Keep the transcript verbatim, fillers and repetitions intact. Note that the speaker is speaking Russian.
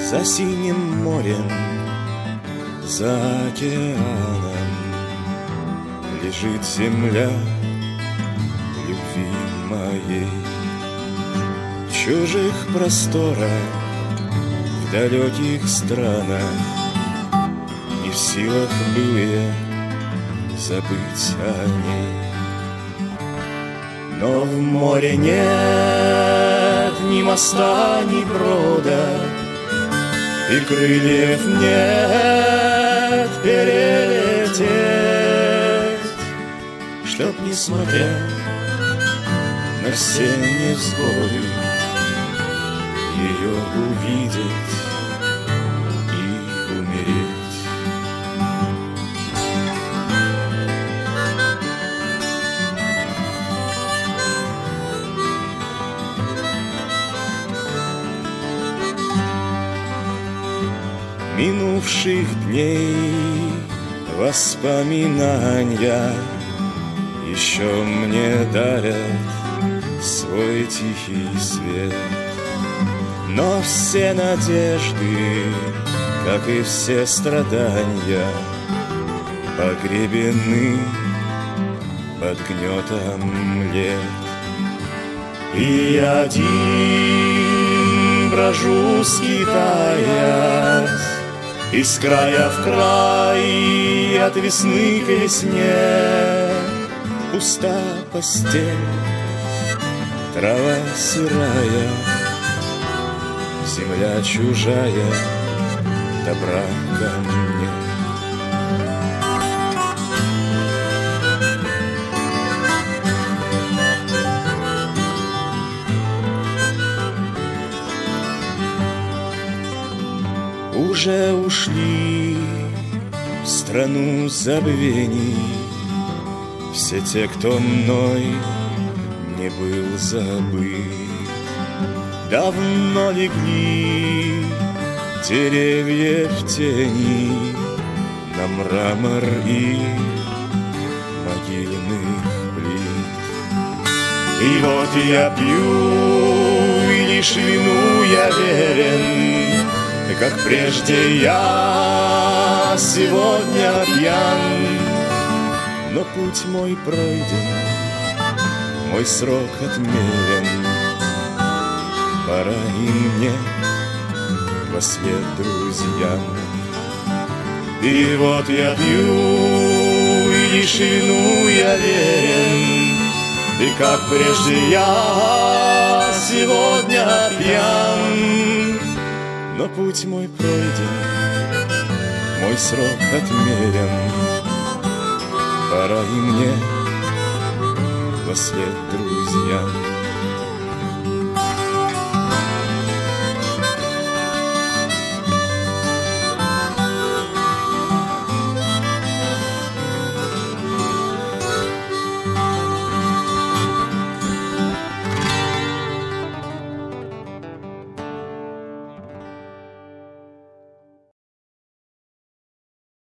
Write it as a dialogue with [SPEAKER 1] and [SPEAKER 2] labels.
[SPEAKER 1] За синим морем, за океаном лежит земля любви моей. В чужих просторах, в далеких странах не в силах был я забыть о ней. Но в море нет ни моста, ни брода, и крыльев нет перелететь, чтоб, несмотря на все невзгоды, ее увидеть и умереть. Минувших дней воспоминания еще мне дарят свой тихий свет. Но все надежды, как и все страдания, погребены под гнетом лет. И один брожу, скитаясь из края в край, от весны к весне. Пуста постель, трава сырая, земля чужая, добра ко мне. Уже ушли в страну забвений все те, кто мной не был забыт. Давно легли деревья в тени на мрамор и могильных плит. И вот я пью, и лишь вину я верен, как прежде я сегодня пьян. Но путь мой пройден, мой срок отмерен, пора и мне во след друзьям. И вот я пью, и лишь вину я верен, и как прежде я сегодня пьян. Но путь мой пройден, мой срок отмерен, пора и мне во след друзьям.